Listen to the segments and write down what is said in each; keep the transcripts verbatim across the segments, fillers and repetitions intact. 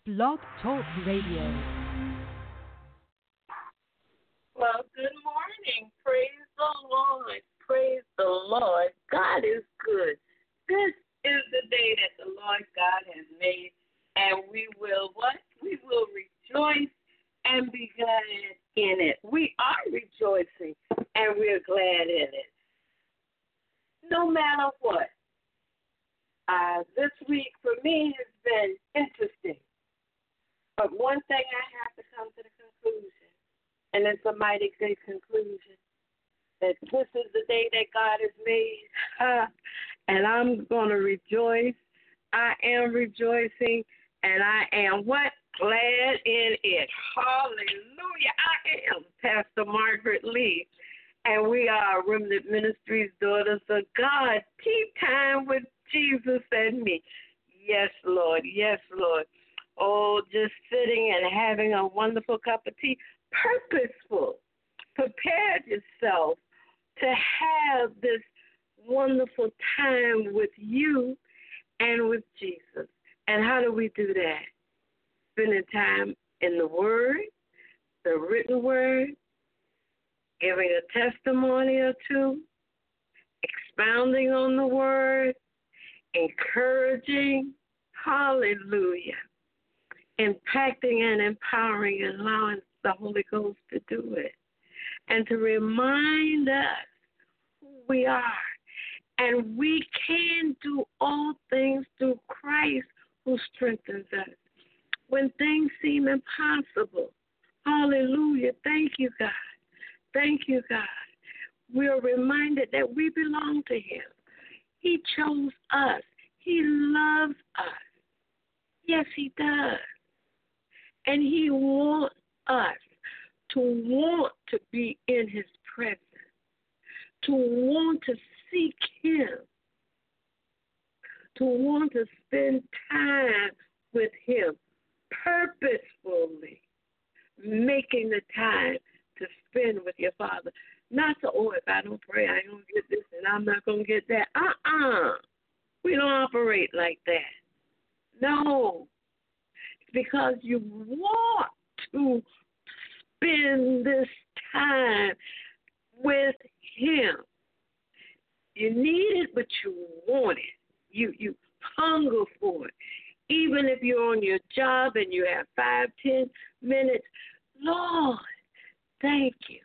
Blog Talk Radio. Well, good morning. Praise the Lord. Praise the Lord. God is good. This is the day that the Lord God has made, and we will what? We will rejoice and be glad in it. We are rejoicing, and we're glad in it. No matter what. Uh, this week for me has been interesting. But one thing I have to come to the conclusion, and it's a mighty good conclusion, that this is the day that God has made, uh, and I'm going to rejoice. I am rejoicing, and I am what? Glad in it. Hallelujah. I am Pastor Margaret Lee, and we are Remnant Ministries, Daughters of God. Tea time with Jesus and me. Yes, Lord. Yes, Lord. Oh, just sitting and having a wonderful cup of tea. Purposeful. Prepare yourself to have this wonderful time with you and with Jesus. And how do we do that? Spending time in the Word, the written Word, giving a testimony or two, expounding on the Word, encouraging, hallelujah, impacting and empowering and allowing the Holy Ghost to do it, and to remind us who we are. And we can do all things through Christ who strengthens us. When things seem impossible, hallelujah, thank you, God. Thank you, God. We are reminded that we belong to Him. He chose us. He loves us. Yes, He does. And He wants us to want to be in His presence, to want to seek Him, to want to spend time with Him, purposefully making the time to spend with your Father. Not so, oh, if I don't pray, I ain't going to get this and I'm not going to get that. Uh-uh. We don't operate like that. No. It's because you want to spend this time with Him. You need it, but you want it. You, you hunger for it. Even if you're on your job and you have five, ten minutes, Lord, thank you.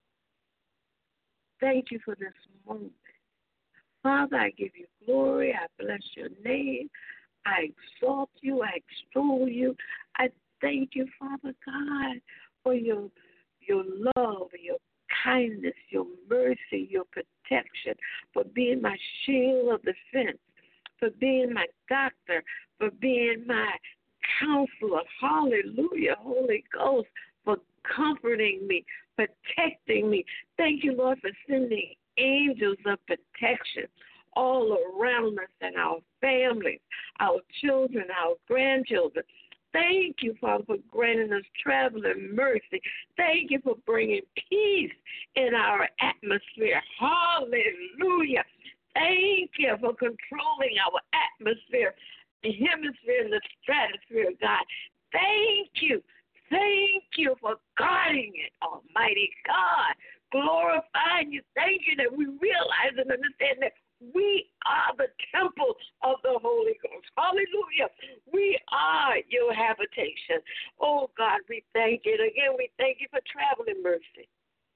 Thank you for this moment. Father, I give you glory. I bless your name. I exalt you. I extol you. I thank you, Father God, for your your love, your kindness, your mercy, your protection, for being my shield of defense, for being my doctor, for being my counselor. Hallelujah, Holy Ghost, for comforting me, protecting me. Thank you, Lord, for sending angels of protection all around us and our families, our children, our grandchildren. Thank you, Father, for granting us traveling mercy. Thank you for bringing peace in our atmosphere. Hallelujah. Thank you for controlling our atmosphere, the hemisphere, and the stratosphere, God. Thank you. Thank you for guarding it, Almighty God. Glorifying you. Thank you that we realize and understand that we are the temple of the Holy Ghost. Hallelujah. We are your habitation. Oh, God, we thank you. And again, we thank you for traveling mercy.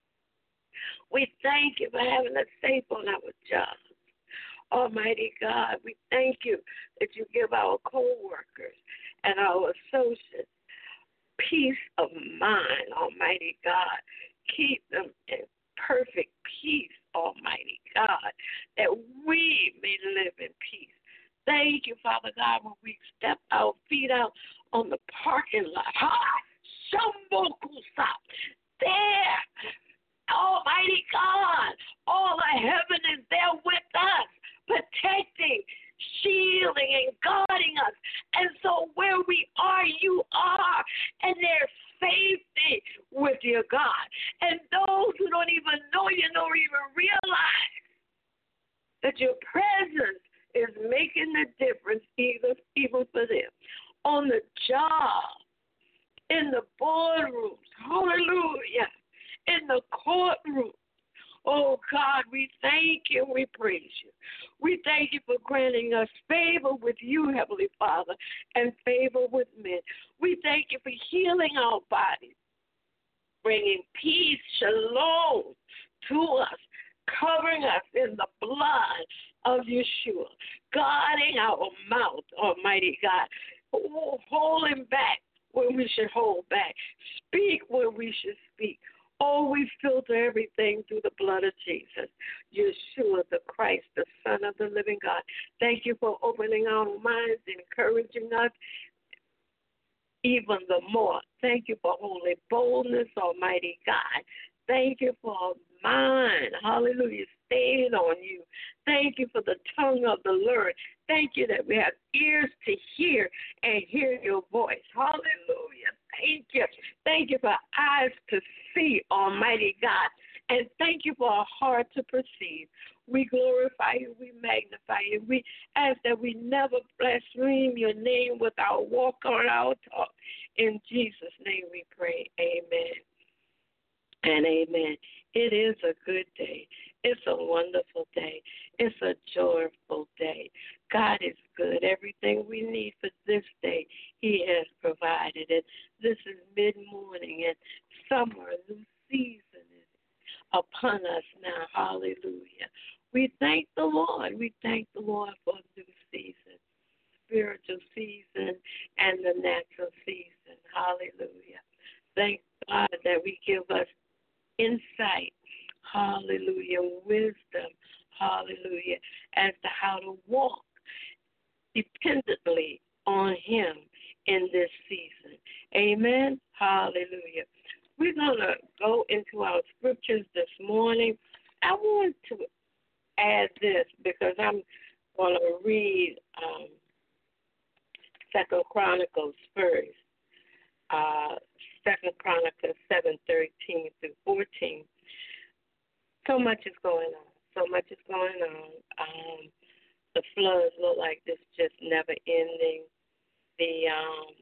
We thank you for having us safe on our jobs. Almighty God, we thank you that you give our co-workers and our associates peace of mind, Almighty God. Keep them in perfect peace, Almighty God, that we may live in peace. Thank you, Father God, when we step our feet out on the parking lot. Ha! Shambokusa. There, Almighty God, all of heaven is there with us, protecting, shielding, and guarding us. And so where we are, you are, and there's safety with your God. And those who don't even know you don't even realize that your presence is making the difference even, even for them. On the job, in the boardrooms, hallelujah, in the courtroom. Oh, God, we thank you and we praise you. We thank you for granting us favor with you, Heavenly Father, and favor with men. We thank you for healing our bodies, bringing peace, shalom to us, covering us in the blood of Yeshua, guarding our mouth, Almighty God, holding back when we should hold back, speak when we should speak. Oh, we filter everything through the blood of Jesus, Yeshua, the Christ, the Son of the living God. Thank you for opening our minds, encouraging us even the more. Thank you for holy boldness, Almighty God. Thank you for a mind, hallelujah, staying on you. Thank you for the tongue of the learned. Thank you that we have ears to hear and hear your voice. Hallelujah. Thank you. Thank you for eyes to see, Almighty God. And thank you for a heart to perceive. We glorify you. We magnify you. We ask that we never blaspheme your name with our walk or our talk. In Jesus' name we pray. Amen and amen. It is a good day. It's a wonderful day. It's a joyful day. God is good. Everything we need for this day, he has provided it. This is mid-morning and summer, a new season is upon us now. Hallelujah. We thank the Lord. We thank the Lord for a new season, spiritual season and the natural season. Hallelujah. Thank God that we give us insight, hallelujah, wisdom, hallelujah, as to how to walk dependently on him in this season. Amen. Hallelujah. We're going to go into our scriptures this morning. I want to add this because I'm going to read um, Second Chronicles first. Uh, Second Chronicles seven thirteen through fourteen. So much is going on. So much is going on. Um, the floods look like this just never ending. The um,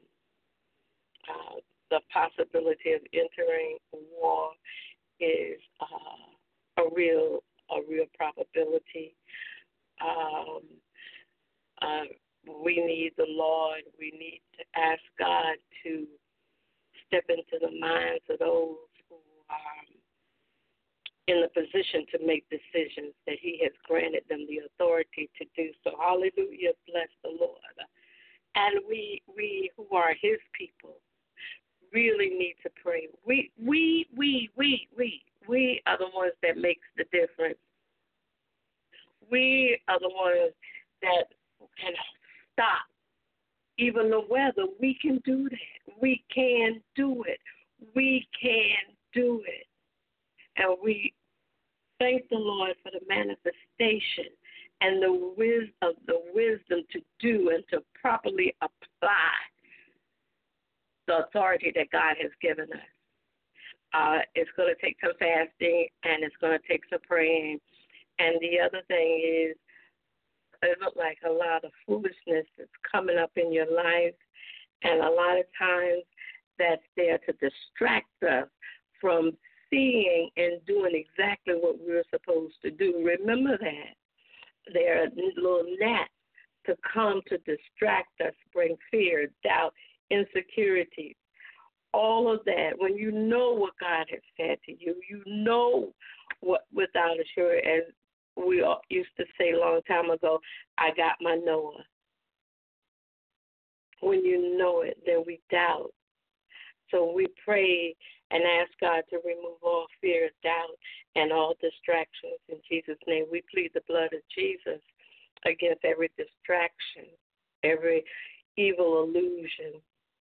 uh, the possibility of entering war is uh, a real a real probability. Um, uh, we need the Lord. We need to ask God to step into the minds of those who are in the position to make decisions that he has granted them the authority to do so. Hallelujah. Bless the Lord. And we we who are his people really need to pray. We we we we we we are the ones that makes the difference. We are the ones that can stop even the weather. We can do that. We can do it. We can do it. And we thank the Lord for the manifestation and the wisdom of the wisdom to do and to properly apply the authority that God has given us. Uh, it's going to take some fasting and it's going to take some praying. And the other thing is, it looks like a lot of foolishness is coming up in your life, and a lot of times that's there to distract us from seeing and doing exactly what we're supposed to do. Remember that. There are little gnats to come to distract us, bring fear, doubt, insecurity, all of that. When you know what God has said to you, you know what without a sure, as we used to say a long time ago, I got my Noah. When you know it, then we doubt. So we pray and ask God to remove all fear, doubt, and all distractions. In Jesus' name, we plead the blood of Jesus against every distraction, every evil illusion,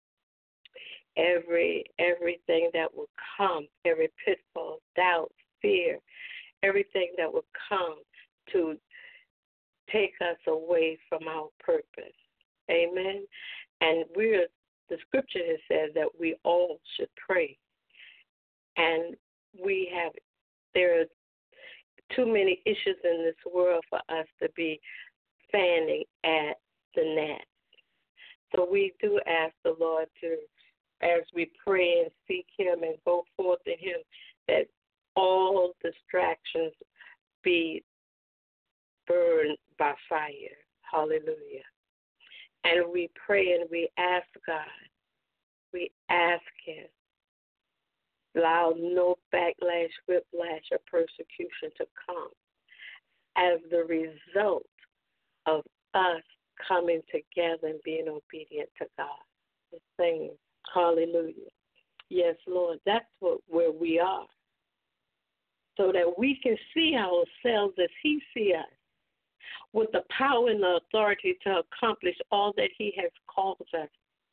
every everything that will come, every pitfall, doubt, fear, everything that will come to take us away from our purpose. Amen. And we're the scripture has said that we all should pray. And we have, there are too many issues in this world for us to be fanning at the gnat. So we do ask the Lord to, as we pray and seek Him and go forth in Him, that all distractions be burned by fire. Hallelujah. And we pray and we ask God, we ask Him, allow no backlash, whiplash, or persecution to come as the result of us coming together and being obedient to God. The same. Hallelujah. Yes, Lord, that's what where we are. So that we can see ourselves as He sees us, with the power and the authority to accomplish all that He has called us.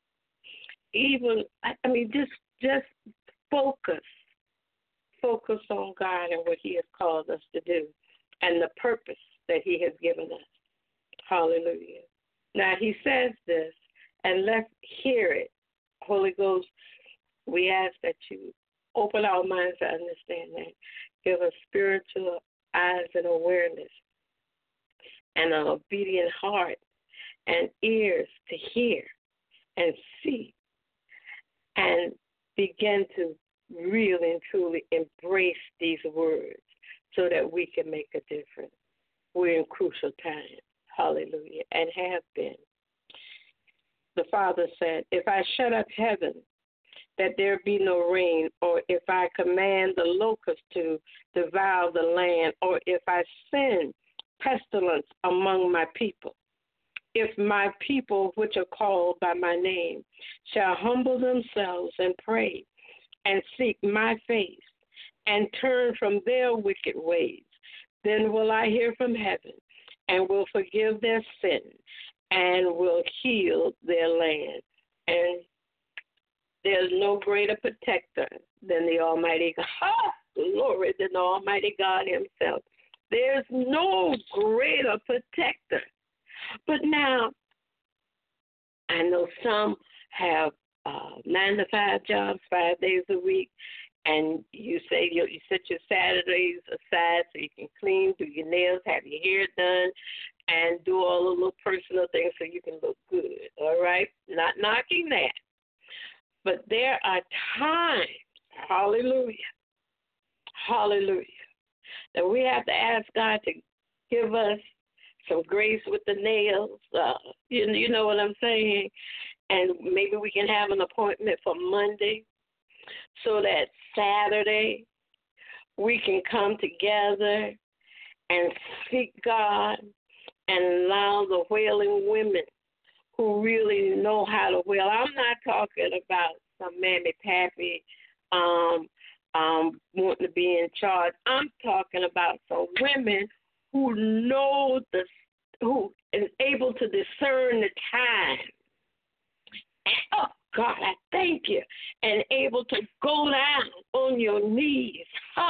Even, I mean, just just focus. Focus on God and what He has called us to do and the purpose that He has given us. Hallelujah. Now, He says this, and let's hear it. Holy Ghost, we ask that you open our minds to understand that. Give us spiritual eyes and awareness and an obedient heart and ears to hear and see and begin to really and truly embrace these words so that we can make a difference. We're in crucial times. Hallelujah. And have been. The Father said, if I shut up heaven, that there be no rain, or if I command the locust to devour the land, or if I send pestilence among my people, if my people, which are called by my name, shall humble themselves and pray and seek my face and turn from their wicked ways, then will I hear from heaven and will forgive their sin and will heal their land. And there's no greater protector than the Almighty God. Glory, than the Almighty God Himself. There's no greater protector. But now, I know some have uh, nine to five jobs, five days a week, and you say you, you set your Saturdays aside so you can clean, do your nails, have your hair done, and do all the little personal things so you can look good, all right? Not knocking that. But there are times, hallelujah, hallelujah, that we have to ask God to give us some grace with the nails. Uh, you, you know what I'm saying? And maybe we can have an appointment for Monday so that Saturday we can come together and seek God and allow the wailing women who really know how to wail. I'm not talking about some mammy-pappy um, um, wanting to be in charge. I'm talking about some women who know the, who is able to discern the time. And, oh, God, I thank you. And able to go down on your knees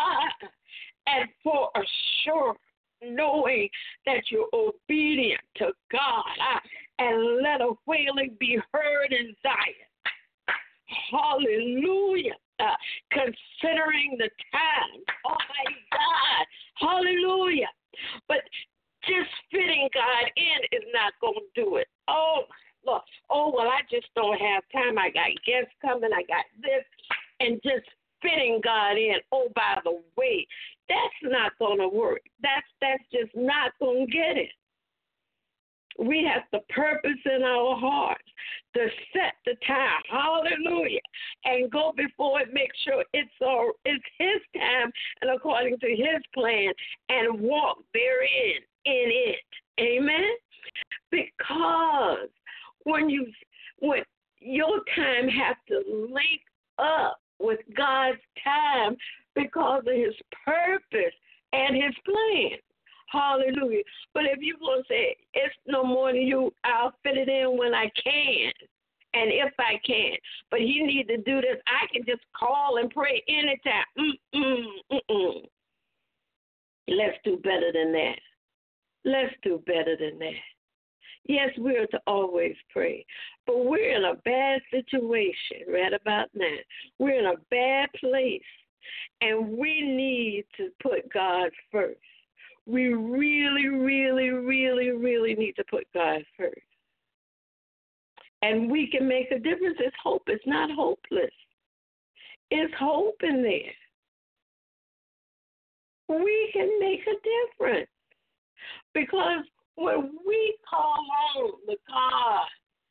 and for a sure knowing that you're obedient to God, uh, and let a wailing be heard in Zion. Hallelujah. Uh, considering the time. Oh, my God. Hallelujah. But just fitting God in is not going to do it. Oh, Lord. Oh, well, I just don't have time. I got guests coming. I got this. And just fitting God in. Oh, by the way, that's not going to work. That's that's just not going to get it. We have the purpose in our hearts to set the time, hallelujah, and go before it, make sure it's all, it's His time and according to His plan, and walk therein in it. Amen? Because when you when your time has to link up with God's time because of His purpose and His plan. Hallelujah. But if you're going to say, it's no more than you, I'll fit it in when I can and if I can. But He need to do this. I can just call and pray anytime. Mm-mm, mm-mm. Let's do better than that. Let's do better than that. Yes, we're to always pray, but we're in a bad situation right about now. We're in a bad place, and we need to put God first. We really, really, really, really need to put God first. And we can make a difference. It's hope. It's not hopeless. It's hope in there. We can make a difference. Because when we call on the God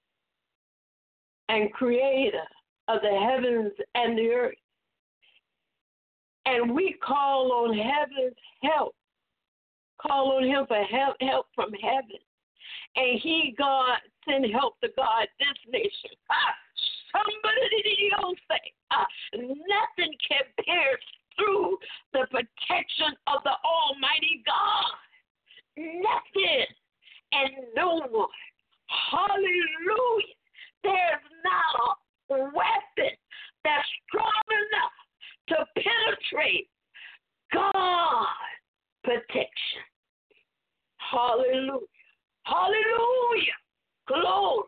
and creator of the heavens and the earth, and we call on heaven's help, call on him for help, help from heaven, and he, God, send help to God this nation. Ah, somebody else say, ah, nothing can pierce through the protection of the Almighty God. Nothing and no one. Hallelujah. There's not a weapon that's strong enough to penetrate God's protection. Hallelujah. Hallelujah. Glory.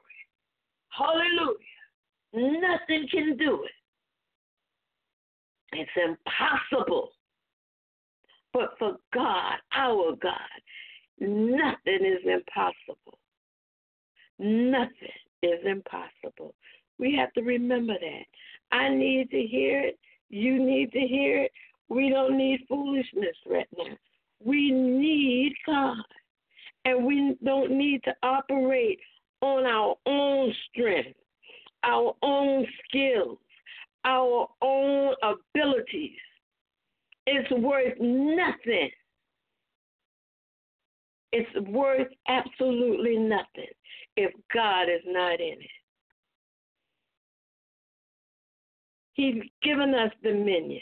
Hallelujah. Nothing can do it. It's impossible. But for God, our God, nothing is impossible. Nothing is impossible. We have to remember that. I need to hear it. You need to hear it. We don't need foolishness right now. We need God. And we don't need to operate on our own strength, our own skills, our own abilities. It's worth nothing. It's worth absolutely nothing if God is not in it. He's given us dominion.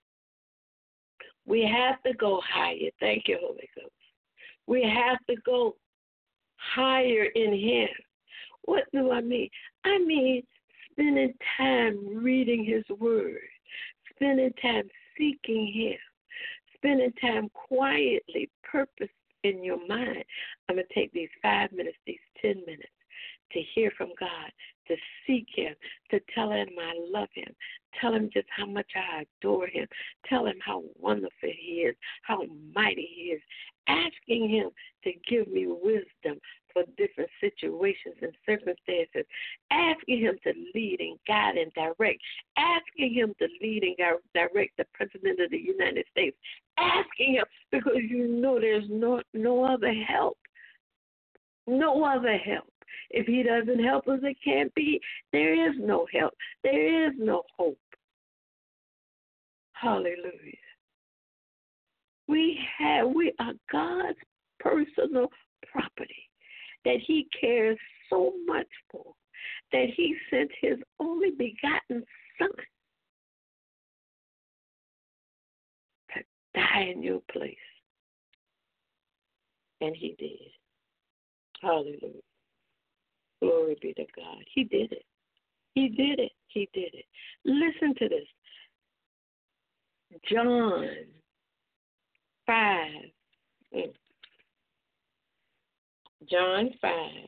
We have to go higher. Thank you, Holy Ghost. We have to go higher in him. What do I mean? I mean spending time reading his word, spending time seeking him, spending time quietly, purpose in your mind. I'm going to take these five minutes, these ten minutes to hear from God, to seek him, to tell him I love him, tell him just how much I adore him, tell him how wonderful he is, how mighty he is, asking him to give me wisdom for different situations and circumstances, asking him to lead and guide and direct, asking him to lead and direct the President of the United States, asking him because you know there's no, no other help, no other help. If he doesn't help us, it can't be. There is no help. There is no hope. Hallelujah. We have, we are God's personal property that he cares so much for, that he sent his only begotten son to die in your place. And he did. Hallelujah. Glory be to God. He did it. He did it. He did it. Listen to this. John five. John five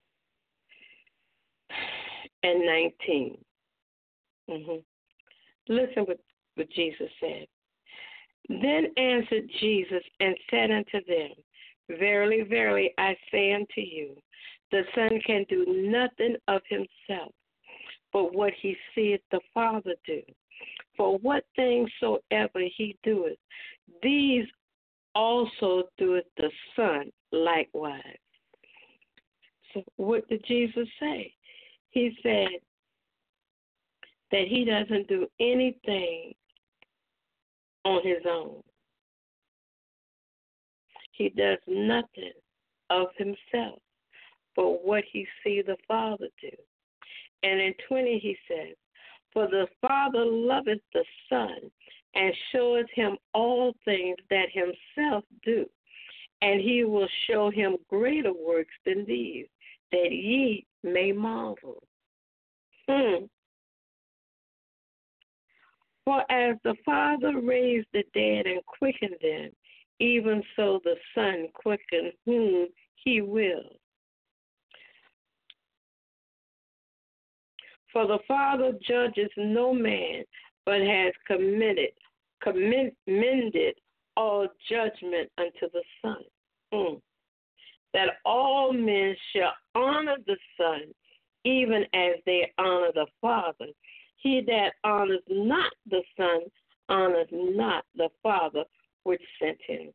and nineteen. Mm-hmm. Listen what, what Jesus said. Then answered Jesus and said unto them, Verily, verily, I say unto you, the Son can do nothing of himself, but what he seeth the Father do. For what things soever he doeth, these also doeth the Son likewise. So what did Jesus say? He said that he doesn't do anything on his own. He does nothing of himself, but what he see the Father do. And in twenty he says, For the Father loveth the Son, and showeth him all things that himself do, and he will show him greater works than these, that ye may marvel. Hmm. For as the Father raised the dead and quickened them, even so the Son quickened whom he will. For the Father judges no man, but has committed, commended all judgment unto the Son, mm. that all men shall honor the Son, even as they honor the Father. He that honors not the Son honors not the Father which sent him.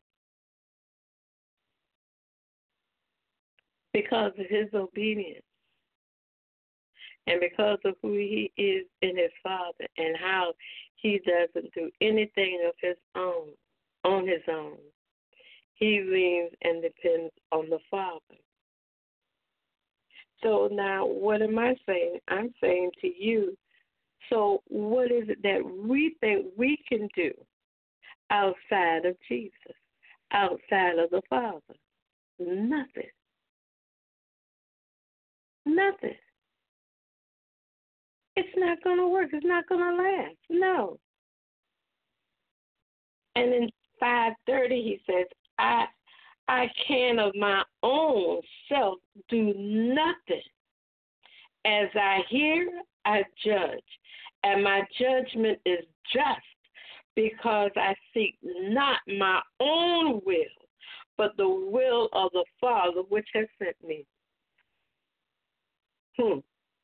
Because of his obedience and because of who he is in his Father and how he doesn't do anything of his own, on his own. He leans and depends on the Father. So now what am I saying? I'm saying to you, so what is it that we think we can do outside of Jesus, outside of the Father? Nothing. Nothing. It's not going to work. It's not going to last. No. And in five thirty, he says, I I can of my own self do nothing. As I hear, I judge, and my judgment is just, because I seek not my own will, but the will of the Father which has sent me. Hmm.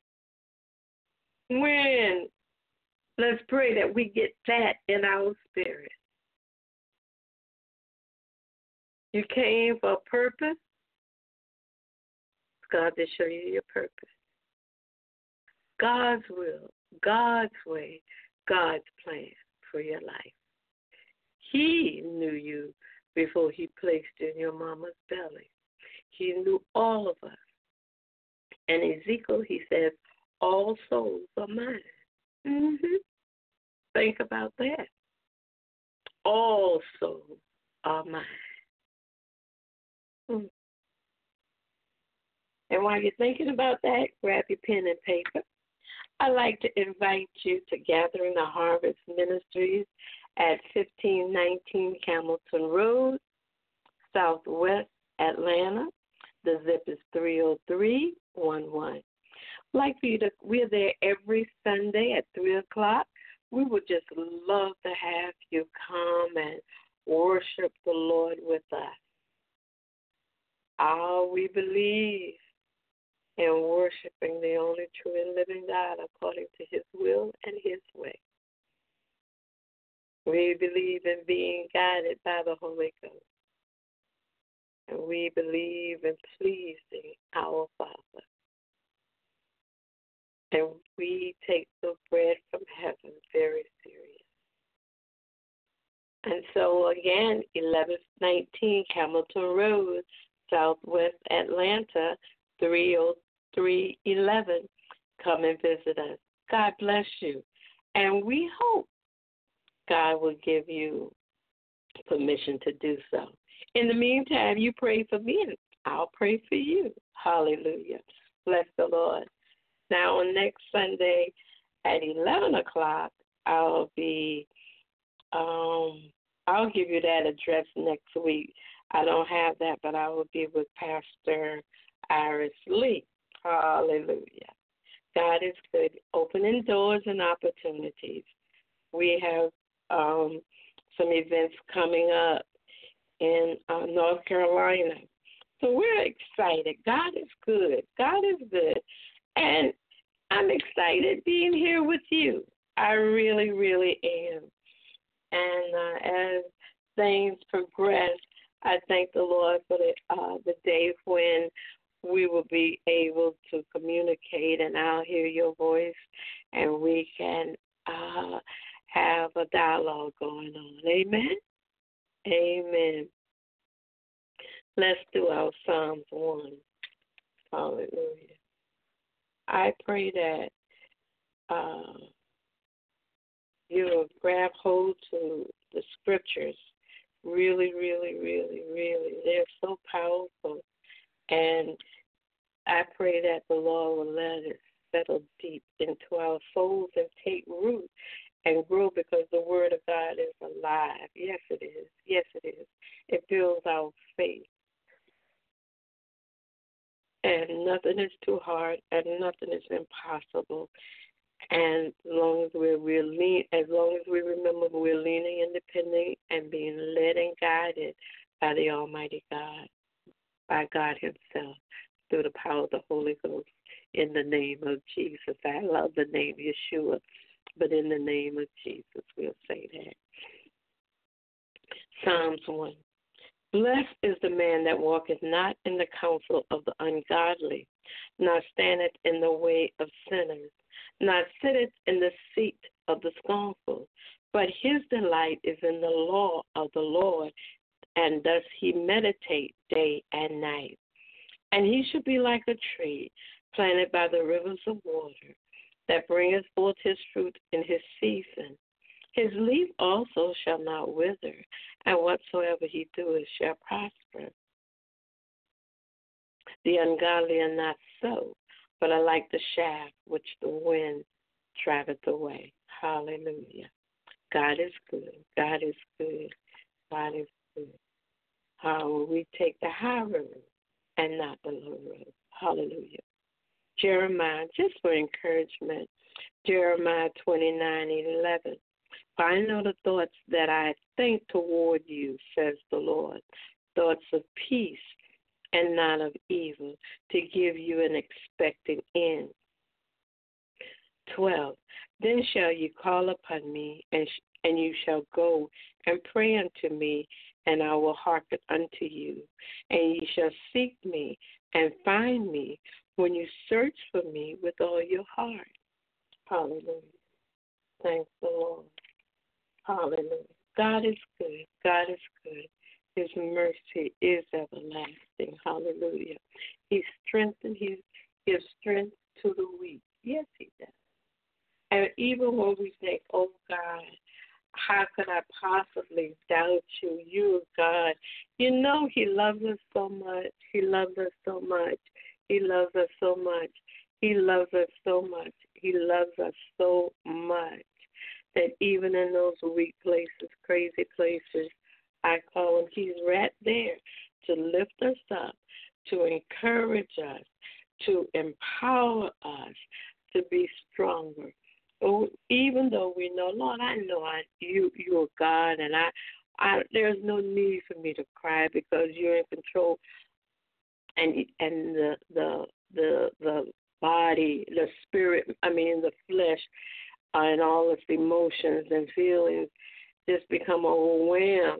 When, let's pray that we get that in our spirit. You came for a purpose. God to show you your purpose. God's will, God's way, God's plan for your life. He knew you before he placed you in your mama's belly. He knew all of us. And Ezekiel, he says, all souls are mine. Mm-hmm. Think about that. All souls are mine. Mm. And while you're thinking about that, grab your pen and paper. I'd like to invite you to Gathering the Harvest Ministries at fifteen nineteen Hamilton Road, Southwest Atlanta. The zip is three oh three one one. I'd like for you to, we're there every Sunday at three o'clock. We would just love to have you come and worship the Lord with us. Ah, we believe in worshiping the only true and living God according to his will and his way. We believe in being guided by the Holy Ghost. And we believe in pleasing our Father. And we take the bread from heaven very serious. And so again, eleven nineteen Hamilton Road, Southwest Atlanta, three oh three eleven. Come and visit us. God bless you. And we hope God will give you permission to do so. In the meantime, you pray for me and I'll pray for you. Hallelujah. Bless the Lord. Now, on next Sunday at eleven o'clock, I'll be, um, I'll give you that address next week. I don't have that, but I will be with Pastor Iris Lee. Hallelujah. God is good, opening doors and opportunities. We have um, some events coming up in uh, North Carolina. So we're excited. God is good. God is good. And I'm excited being here with you. I really, really am. And uh, as things progress, I thank the Lord for the, uh, the day when we will be able to communicate and I'll hear your voice and we can uh, have a dialogue going on. Amen? Amen. Let's do our Psalms one. Hallelujah. I pray that uh, you will grab hold to the scriptures. Really, really, really, really. They're so powerful. And I pray that the Lord will let it settle deep into our souls and take root and grow, because the Word of God is alive. Yes, it is. Yes, it is. It builds our faith. And nothing is too hard, and nothing is impossible. And as long as we're, we're lean, as long as we remember we're leaning and depending and being led and guided by the Almighty God, by God Himself, through the power of the Holy Ghost, in the name of Jesus. I love the name Yeshua, but in the name of Jesus, we'll say that. Psalms one. Blessed is the man that walketh not in the counsel of the ungodly, nor standeth in the way of sinners, nor sitteth in the seat of the scornful. But his delight is in the law of the Lord, and does he meditate day and night. And he shall be like a tree planted by the rivers of water, that bringeth forth his fruit in his season. His leaf also shall not wither, and whatsoever he doeth shall prosper. The ungodly are not so, but are like the shaft which the wind driveth away. Hallelujah. God is good. God is good. God is good. How we take the high road and not the low road. Hallelujah. Jeremiah, just for encouragement, Jeremiah twenty-nine eleven. For I know the thoughts that I think toward you, says the Lord, thoughts of peace and not of evil, to give you an expected end. twelve. Then shall you call upon me, and, sh- and you shall go and pray unto me, and I will hearken unto you. And ye shall seek me and find me when you search for me with all your heart. Hallelujah. Thank the Lord. Hallelujah. God is good. God is good. His mercy is everlasting. Hallelujah. He strengthens, he gives strength to the weak. Yes, he does. And even when we think, oh God, how could I possibly doubt you? You are God. You know he loves us so much. He loves us so much. He loves us so much. He loves us so much. He loves us so much that even in those weak places, crazy places, I call him, he's right there to lift us up, to encourage us, to empower us to be stronger. Oh, even though we know, Lord, I know I, you, you're God, and I, I, there's no need for me to cry because you're in control, and and the the the the body, the spirit, I mean the flesh, uh, and all its emotions and feelings just become overwhelmed.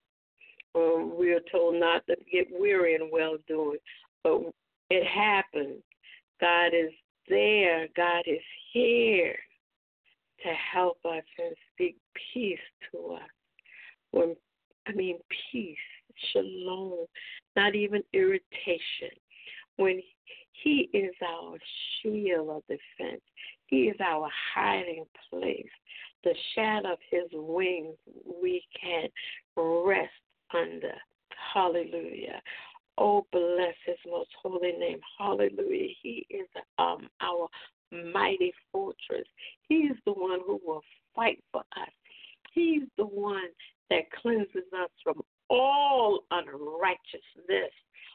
Um, we are told not to get weary in well doing, but it happens. God is there. God is here to help us and speak peace to us. When I mean peace, shalom, not even irritation. When he is our shield of defense, he is our hiding place. The shadow of his wings we can rest under. Hallelujah. Oh, bless his most holy name. Hallelujah. He is um, our mighty fortress. He is the one who will fight for us. He's the one that cleanses us from all unrighteousness.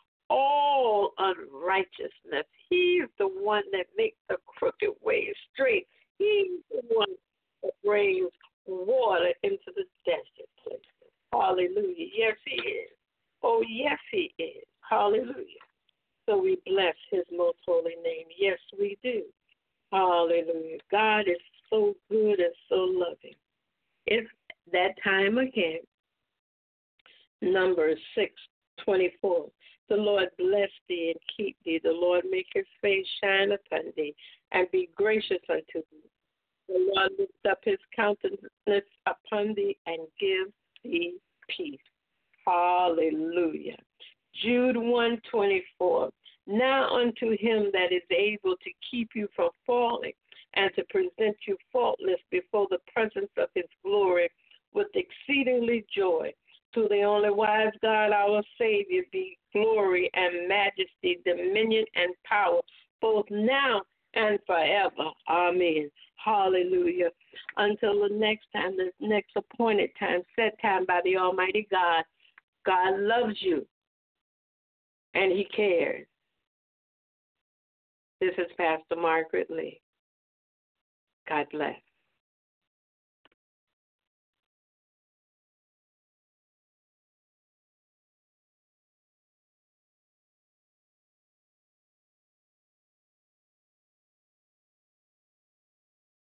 All unrighteousness. He's the one that makes the crooked way straight. He's the one that brings water into the desert places. Hallelujah. Yes, he is. Oh, yes, he is. Hallelujah. So we bless his most holy name. Yes, we do. Hallelujah. God is so good and so loving. It's that time again. Numbers six twenty-four. The Lord bless thee and keep thee. The Lord make his face shine upon thee and be gracious unto thee. The Lord lift up his countenance upon thee and give thee peace. Hallelujah. Jude one twenty-four. Now unto him that is able to keep you from falling and to present you faultless before the presence of his glory with exceedingly joy. To the only wise God, our Savior, be glory and majesty, dominion and power, both now and forever. Amen. Hallelujah. Until the next time, the next appointed time, set time by the Almighty God. God loves you, and he cares. This is Pastor Margaret Lee. God bless.